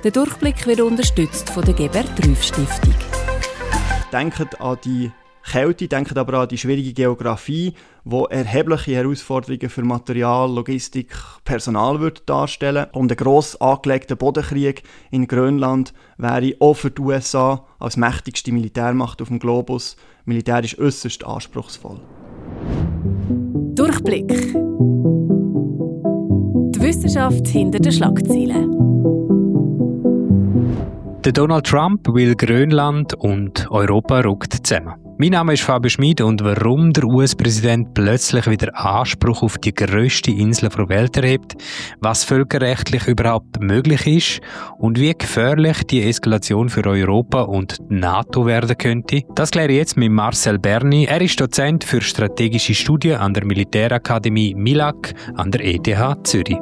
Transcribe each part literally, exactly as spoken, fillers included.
Der Durchblick wird unterstützt von der Gebert-Rüff-Stiftung. Denkt an die Kälte, denkt aber an die schwierige Geografie, die erhebliche Herausforderungen für Material, Logistik, Personal wird darstellen. Und ein gross angelegter Bodenkrieg in Grönland wäre auch für die U S A als mächtigste Militärmacht auf dem Globus militärisch äußerst anspruchsvoll. Durchblick. Die Wissenschaft hinter den Schlagzeilen. Der Donald Trump will Grönland und Europa rückt zusammen. Mein Name ist Fabio Schmid und warum der U S-Präsident plötzlich wieder Anspruch auf die grösste Insel der Welt erhebt, was völkerrechtlich überhaupt möglich ist und wie gefährlich die Eskalation für Europa und die NATO werden könnte, das kläre ich jetzt mit Marcel Berni. Er ist Dozent für strategische Studien an der Militärakademie M I L A C an der E T H Zürich.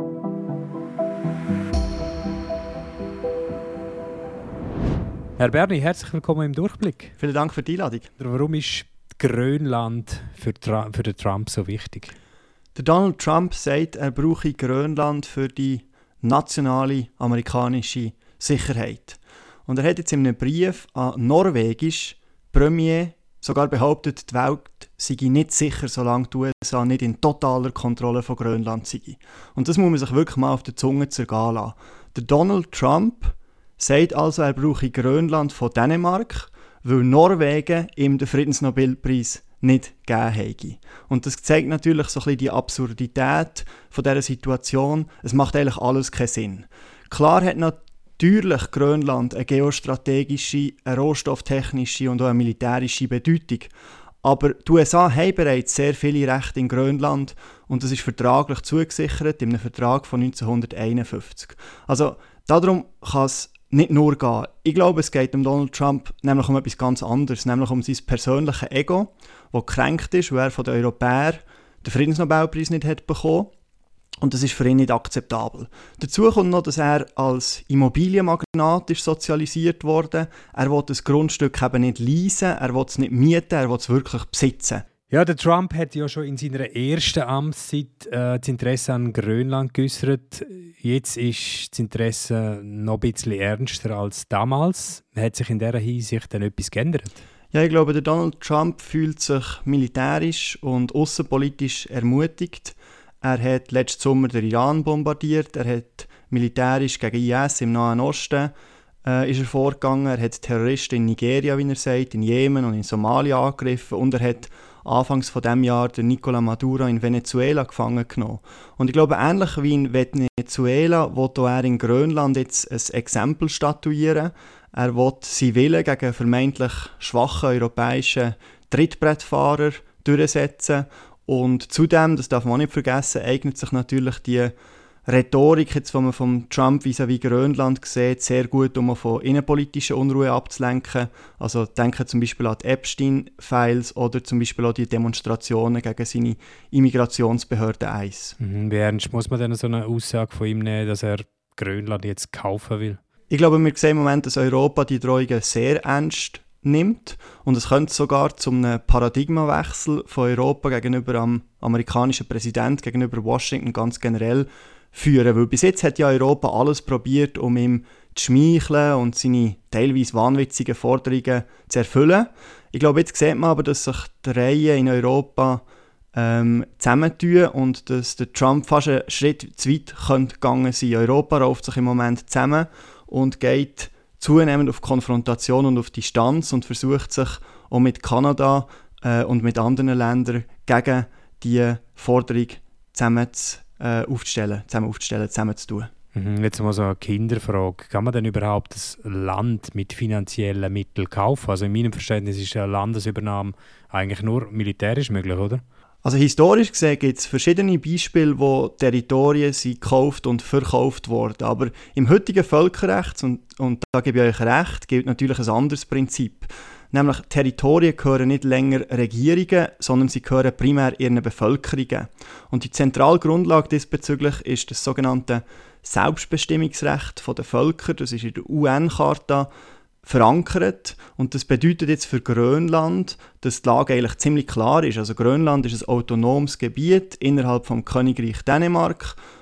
Herr Berni, herzlich willkommen im Durchblick. Vielen Dank für die Einladung. Warum ist Grönland für, Tra- für den Trump so wichtig? Der Donald Trump sagt, er brauche Grönland für die nationale amerikanische Sicherheit. Und er hat jetzt in einem Brief an Norwegisch Premier sogar behauptet, die Welt sei nicht sicher, solange die U S A nicht in totaler Kontrolle von Grönland sei. Und das muss man sich wirklich mal auf der Zunge zergehen lassen. Der Donald Trump sagt also, er brauche Grönland von Dänemark, weil Norwegen ihm den Friedensnobelpreis nicht gegeben hätte. Und das zeigt natürlich so ein bisschen die Absurdität von dieser Situation. Es macht eigentlich alles keinen Sinn. Klar hat natürlich Grönland eine geostrategische, eine rohstofftechnische und auch eine militärische Bedeutung. Aber die U S A haben bereits sehr viele Rechte in Grönland und das ist vertraglich zugesichert in einem Vertrag von neunzehnhunderteinundfünfzig. Also darum kann es nicht nur gehen. Ich glaube, es geht um Donald Trump nämlich um etwas ganz anderes, nämlich um sein persönliches Ego, das gekränkt ist, weil er von den Europäern den Friedensnobelpreis nicht hat bekommen. Und das ist für ihn nicht akzeptabel. Dazu kommt noch, dass er als Immobilienmagnat ist sozialisiert wurde. Er will das Grundstück eben nicht leasen, er will es nicht mieten, er will es wirklich besitzen. Ja, der Trump hat ja schon in seiner ersten Amtszeit äh, das Interesse an Grönland geäußert. Jetzt ist das Interesse noch ein bisschen ernster als damals. Hat sich in dieser Hinsicht dann etwas geändert? Ja, ich glaube, der Donald Trump fühlt sich militärisch und außenpolitisch ermutigt. Er hat letzten Sommer den Iran bombardiert, er hat militärisch gegen I S im Nahen Osten äh, ist er vorgegangen, er hat Terroristen in Nigeria, wie er sagt, in Jemen und in Somalia angegriffen und er hat Anfangs von diesem Jahr den Nicolás Maduro in Venezuela gefangen genommen. Und ich glaube, ähnlich wie in Venezuela will er in Grönland jetzt ein Exempel statuieren. Er will seinen Willen gegen vermeintlich schwache europäische Trittbrettfahrer durchsetzen. Und zudem, das darf man auch nicht vergessen, eignet sich natürlich die Rhetorik, jetzt, die man von Trump vis-à-vis Grönland sieht, sehr gut, um von innenpolitischer Unruhe abzulenken. Also denken zum Beispiel an die Epstein-Files oder zum Beispiel auch die Demonstrationen gegen seine Immigrationsbehörde eins. Mhm, wie ernst muss man denn so eine Aussage von ihm nehmen, dass er Grönland jetzt kaufen will? Ich glaube, wir sehen im Moment, dass Europa die Drohungen sehr ernst nimmt und es könnte sogar zu einem Paradigmawechsel von Europa gegenüber dem amerikanischen Präsidenten, gegenüber Washington ganz generell führen. Weil bis jetzt hat ja Europa alles probiert, um ihm zu schmeicheln und seine teilweise wahnwitzigen Forderungen zu erfüllen. Ich glaube, jetzt sieht man aber, dass sich die Reihen in Europa ähm, zusammentun und dass der Trump fast einen Schritt zu weit könnte gegangen sein. Europa rauft sich im Moment zusammen und geht zunehmend auf Konfrontation und auf Distanz und versucht sich auch mit Kanada äh, und mit anderen Ländern gegen diese Forderung zusammen zu, äh, aufzustellen, zusammen aufzustellen, zusammen zu tun. Mhm, jetzt mal so eine Kinderfrage. Kann man denn überhaupt das Land mit finanziellen Mitteln kaufen? Also in meinem Verständnis ist eine Landesübernahme eigentlich nur militärisch möglich, oder? Also historisch gesehen gibt es verschiedene Beispiele, wo Territorien sind gekauft und verkauft wurden. Aber im heutigen Völkerrecht, und, und da gebe ich euch recht, gilt natürlich ein anderes Prinzip. Nämlich Territorien gehören nicht länger Regierungen, sondern sie gehören primär ihren Bevölkerungen. Und die zentrale Grundlage diesbezüglich ist das sogenannte Selbstbestimmungsrecht der Völker. Das ist in der U N-Charta verankert. Und das bedeutet jetzt für Grönland, dass die Lage eigentlich ziemlich klar ist. Also Grönland ist ein autonomes Gebiet innerhalb vom Königreich Dänemark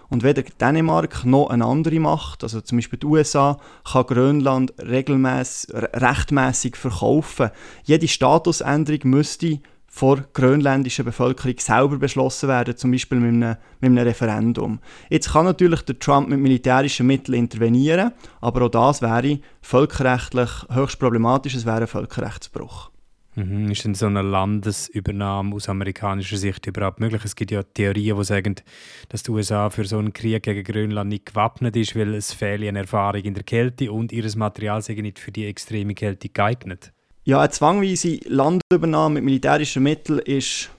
Und weder Dänemark noch eine andere Macht, also zum Beispiel die U S A, kann Grönland regelmässig, rechtmässig verkaufen. Jede Statusänderung müsste vor der grönländischen Bevölkerung selber beschlossen werden, zum Beispiel mit einem, mit einem Referendum. Jetzt kann natürlich der Trump mit militärischen Mitteln intervenieren, aber auch das wäre völkerrechtlich höchst problematisch, es wäre ein Völkerrechtsbruch. Mhm. Ist denn so eine Landesübernahme aus amerikanischer Sicht überhaupt möglich? Es gibt ja Theorien, die sagen, dass die U S A für so einen Krieg gegen Grönland nicht gewappnet ist, weil es fehle eine Erfahrung in der Kälte und ihr Material sei nicht für die extreme Kälte geeignet. Ja, eine zwangweise Landübernahme mit militärischen Mitteln ist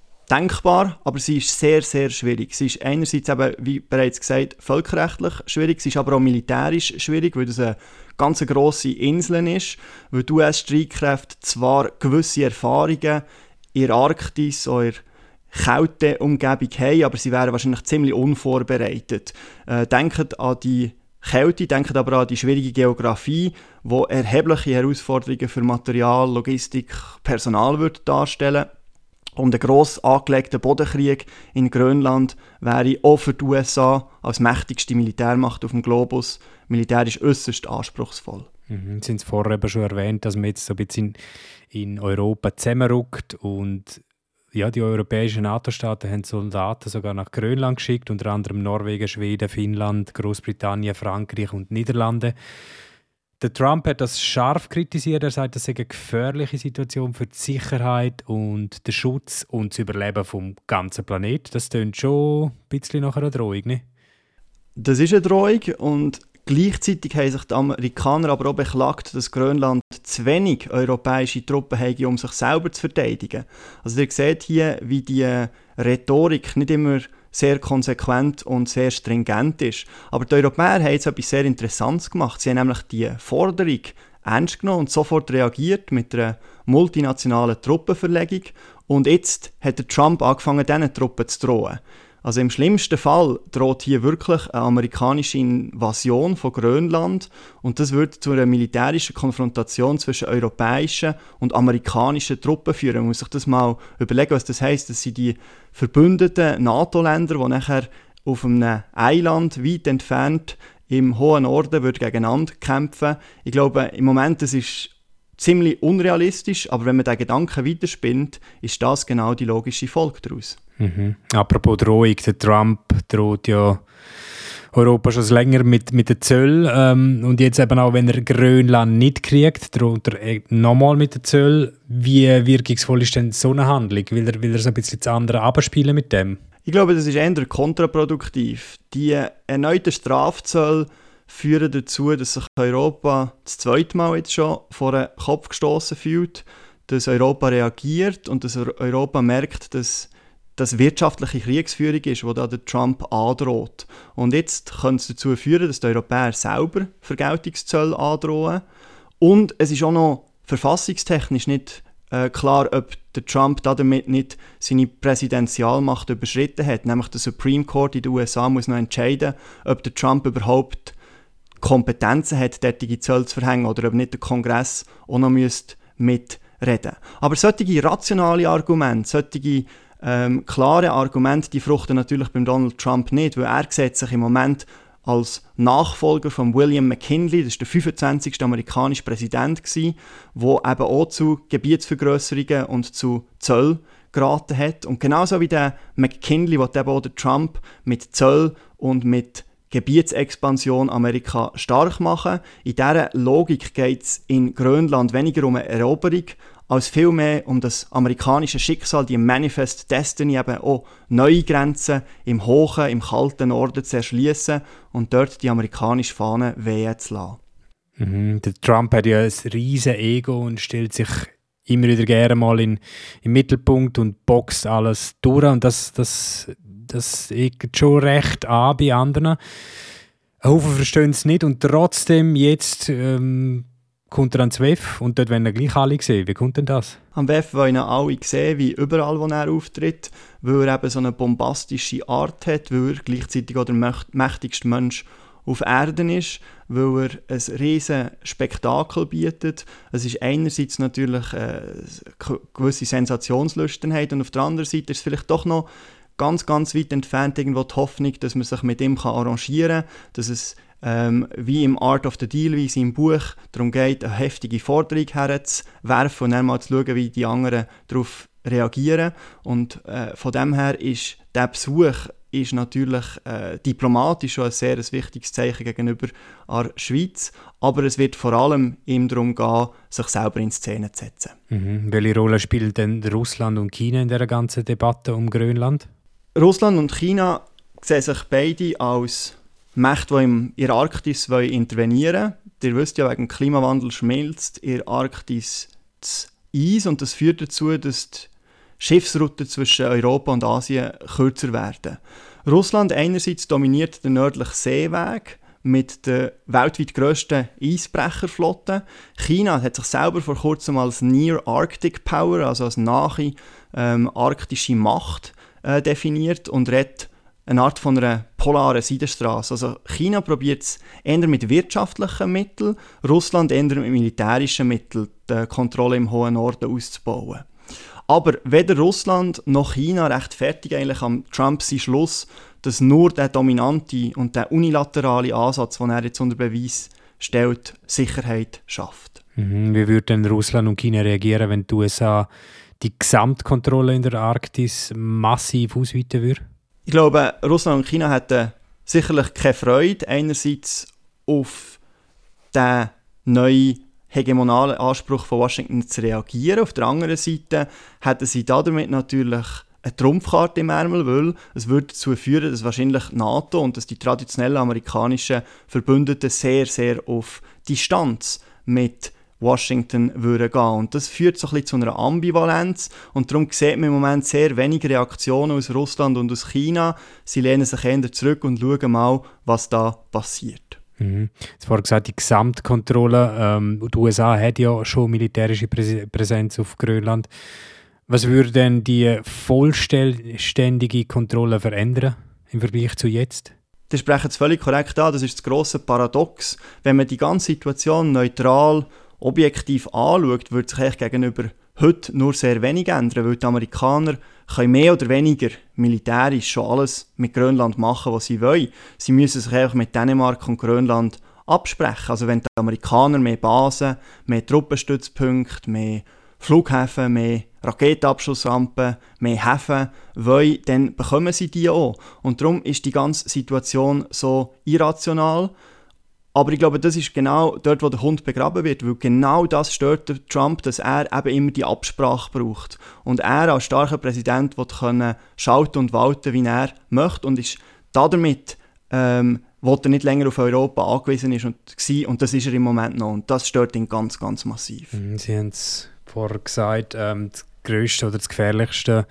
denkbar, aber sie ist sehr, sehr schwierig. Sie ist einerseits eben, wie bereits gesagt, völkerrechtlich schwierig, sie ist aber auch militärisch schwierig, weil das eine ganz grosse Insel ist, weil die U S-Streitkräfte zwar gewisse Erfahrungen in der Arktis oder in der Kälteumgebung haben, aber sie wären wahrscheinlich ziemlich unvorbereitet. Äh, denkt an die Kälte, denkt aber an die schwierige Geografie, die erhebliche Herausforderungen für Material, Logistik, Personal würde darstellen. Und ein gross angelegter Bodenkrieg in Grönland wäre auch für die U S A als mächtigste Militärmacht auf dem Globus militärisch äußerst anspruchsvoll. Mhm. Sie haben es vorher eben schon erwähnt, dass man jetzt so ein bisschen in Europa zusammenrückt und ja, die europäischen NATO-Staaten haben Soldaten sogar nach Grönland geschickt, unter anderem Norwegen, Schweden, Finnland, Großbritannien, Frankreich und Niederlande. Der Trump hat das scharf kritisiert. Er sagt, das sei eine gefährliche Situation für die Sicherheit und den Schutz und das Überleben vom ganzen Planeten. Das klingt schon ein bisschen nach einer Drohung, ne? Das ist eine Drohung und gleichzeitig haben sich die Amerikaner aber auch beklagt, dass Grönland zu wenig europäische Truppen haben, um sich selber zu verteidigen. Also ihr seht hier, wie die Rhetorik nicht immer sehr konsequent und sehr stringent ist. Aber die Europäer haben jetzt etwas sehr Interessantes gemacht. Sie haben nämlich die Forderung ernst genommen und sofort reagiert mit einer multinationalen Truppenverlegung. Und jetzt hat der Trump angefangen, diesen Truppen zu drohen. Also im schlimmsten Fall droht hier wirklich eine amerikanische Invasion von Grönland und das würde zu einer militärischen Konfrontation zwischen europäischen und amerikanischen Truppen führen. Man muss sich das mal überlegen, was das heisst. Das sind die verbündeten NATO-Länder, die nachher auf einem Eiland weit entfernt im hohen Norden würden gegeneinander kämpfen. Ich glaube, im Moment das ist ziemlich unrealistisch, aber wenn man den Gedanken weiterspinnt, ist das genau die logische Folge daraus. Mhm. Apropos Drohung, der Trump droht ja Europa schon länger mit, mit den Zöllen ähm, und jetzt eben auch, wenn er Grönland nicht kriegt, droht er nochmal mit den Zöllen. Wie wirkungsvoll ist denn so eine Handlung? Will er, will er so ein bisschen das andere abspielen mit dem? Ich glaube, das ist eher kontraproduktiv. Die erneuten Strafzölle führen dazu, dass sich Europa das zweite Mal jetzt schon vor den Kopf gestoßen fühlt, dass Europa reagiert und dass Europa merkt, dass das wirtschaftliche Kriegsführung ist, die da der Trump androht. Und jetzt könnte es dazu führen, dass die Europäer selber Vergeltungszölle androhen. Und es ist auch noch verfassungstechnisch nicht äh, klar, ob der Trump damit nicht seine Präsidentialmacht überschritten hat. Nämlich der Supreme Court in den U S A muss noch entscheiden, ob der Trump überhaupt Kompetenzen hat, derartige Zölle zu verhängen oder ob nicht der Kongress auch noch mitreden müsste. Aber solche rationale Argumente, solche Ähm, klare Argumente, die fruchten natürlich beim Donald Trump nicht, weil er sieht sich im Moment als Nachfolger von William McKinley, das war der fünfundzwanzigste amerikanische Präsident, der eben auch zu Gebietsvergrösserungen und zu Zöllen geraten hat. Und genauso wie der McKinley will eben auch der Trump mit Zöllen und mit Gebietsexpansion Amerika stark machen. In dieser Logik geht es in Grönland weniger um eine Eroberung, als vielmehr um das amerikanische Schicksal, die Manifest Destiny, eben auch neue Grenzen im hohen, im kalten Norden zu erschließen und dort die amerikanische Fahne wehen zu lassen. Mhm. Der Trump hat ja ein riesen Ego und stellt sich immer wieder gerne mal in, im Mittelpunkt und boxt alles durch. Und das, das, das eckt schon recht an bei anderen. Ein Haufen verstehen es nicht und trotzdem jetzt ähm, kommt er ans W E F und dort wollen ihn gleich alle sehen. Wie kommt denn das? Am W E F wollen ihn alle sehen, wie überall, wo er auftritt, weil er eben so eine bombastische Art hat, weil er gleichzeitig auch der mächtigste Mensch auf Erden ist, weil er ein riesen Spektakel bietet. Es ist einerseits natürlich äh, eine gewisse Sensationslüsternheit und auf der anderen Seite ist es vielleicht doch noch ganz, ganz weit entfernt irgendwo die Hoffnung, dass man sich mit ihm arrangieren kann, dass es ähm, wie im Art of the Deal, wie es im Buch darum geht, eine heftige Forderung herzuwerfen und dann mal zu schauen, wie die anderen darauf reagieren. Und äh, von dem her ist der Besuch ist natürlich äh, diplomatisch schon ein sehr ein wichtiges Zeichen gegenüber der Schweiz, aber es wird vor allem ihm darum gehen, sich selber in Szene zu setzen. Mhm. Welche Rolle spielt denn Russland und China in dieser ganzen Debatte um Grönland? Russland und China sehen sich beide als Mächte, die in der Arktis intervenieren wollen. Ihr wisst ja, wegen dem Klimawandel schmilzt in der Arktis das Eis und das führt dazu, dass die Schiffsrouten zwischen Europa und Asien kürzer werden. Russland einerseits dominiert den nördlichen Seeweg mit der weltweit grössten Eisbrecherflotte. China hat sich selber vor kurzem als Near Arctic Power, also als nahe ähm, arktische Macht, äh, definiert und redet eine Art von einer polaren Seidenstraße. Also China probiert es eher mit wirtschaftlichen Mitteln, Russland eher mit militärischen Mitteln die Kontrolle im hohen Norden auszubauen. Aber weder Russland noch China rechtfertigt eigentlich am Trump seinen Schluss, dass nur der dominante und der unilaterale Ansatz, den er jetzt unter Beweis stellt, Sicherheit schafft. Mhm. Wie würde denn Russland und China reagieren, wenn die U S A die Gesamtkontrolle in der Arktis massiv ausweiten würde? Ich glaube, Russland und China hätten sicherlich keine Freude, einerseits auf den neuen hegemonalen Anspruch von Washington zu reagieren. Auf der anderen Seite hätten sie damit natürlich eine Trumpfkarte im Ärmel, weil es würde dazu führen, dass wahrscheinlich die NATO und dass die traditionellen amerikanischen Verbündeten sehr, sehr auf Distanz mit Washington würden gehen. Und das führt so ein bisschen zu einer Ambivalenz und darum sieht man im Moment sehr wenige Reaktionen aus Russland und aus China. Sie lehnen sich eher zurück und schauen mal, was da passiert. Mhm. Du hast vorhin gesagt, die Gesamtkontrolle. Ähm, die U S A hat ja schon militärische Präs- Präsenz auf Grönland. Was würde denn die vollständige Kontrolle verändern im Vergleich zu jetzt? Sie sprechen es völlig korrekt an. Das ist das grosse Paradox. Wenn man die ganze Situation neutral, objektiv anschaut, würde sich eigentlich gegenüber heute nur sehr wenig ändern, weil die Amerikaner können mehr oder weniger militärisch schon alles mit Grönland machen, was sie wollen. Sie müssen sich einfach mit Dänemark und Grönland absprechen. Also wenn die Amerikaner mehr Basen, mehr Truppenstützpunkte, mehr Flughäfen, mehr Raketenabschussrampen, mehr Häfen wollen, dann bekommen sie die auch. Und darum ist die ganze Situation so irrational. Aber ich glaube, das ist genau dort, wo der Hund begraben wird, weil genau das stört Trump, dass er eben immer die Absprache braucht. Und er als starker Präsident will können schalten und walten, wie er möchte und ist damit, ähm, wo er nicht länger auf Europa angewiesen ist und war, und das ist er im Moment noch. Und das stört ihn ganz, ganz massiv. Sie haben es vorher gesagt, ähm, das grösste oder das gefährlichste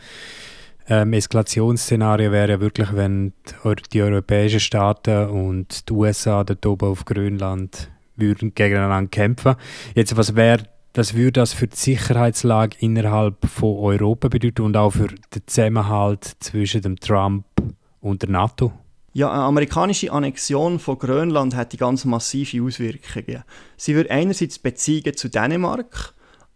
Ähm, Eskalationsszenario wäre ja wirklich, wenn die, die europäischen Staaten und die U S A dort oben auf Grönland würden gegeneinander kämpfen. Jetzt, was wäre, was würde das für die Sicherheitslage innerhalb von Europa bedeuten und auch für den Zusammenhalt zwischen dem Trump und der NATO? Ja, eine amerikanische Annexion von Grönland hätte ganz massive Auswirkungen. Sie würde einerseits Beziehungen zu Dänemark,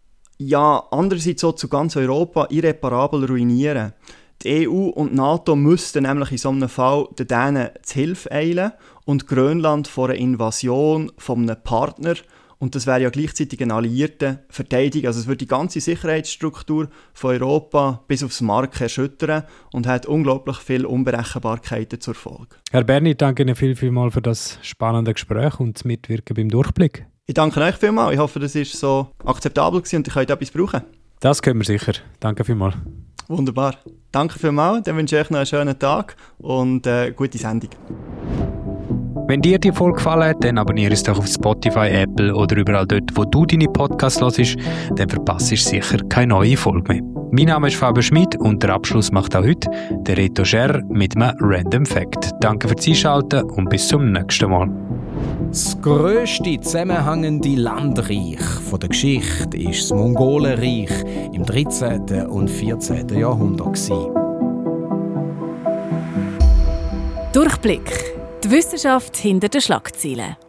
ja andererseits auch zu ganz Europa irreparabel ruinieren. Die E U und die NATO müssten nämlich in so einem Fall den Dänen zu Hilfe eilen und Grönland vor einer Invasion von einem Partner, und das wäre ja gleichzeitig ein Alliierter, verteidigen. Also es würde die ganze Sicherheitsstruktur von Europa bis aufs Mark erschüttern und hat unglaublich viele Unberechenbarkeiten zur Folge. Herr Berni, ich danke Ihnen viel, viel mal für das spannende Gespräch und das Mitwirken beim Durchblick. Ich danke euch vielmals. Ich hoffe, das war so akzeptabel gewesen und ihr könnt etwas brauchen. Das können wir sicher. Danke vielmals. Wunderbar. Danke vielmals. Dann wünsche ich euch noch einen schönen Tag und eine gute Sendung. Wenn dir die Folge gefallen hat, dann abonniere es doch auf Spotify, Apple oder überall dort, wo du deine Podcasts hörst, dann verpasst du sicher keine neue Folge mehr. Mein Name ist Fabio Schmid und der Abschluss macht auch heute der Reto Scher mit einem Random Fact. Danke fürs Einschalten und bis zum nächsten Mal. Das grösste zusammenhängende Landreich der Geschichte war das Mongolenreich im dreizehnten und vierzehnten Jahrhundert. Durchblick. Die Wissenschaft hinter den Schlagzeilen.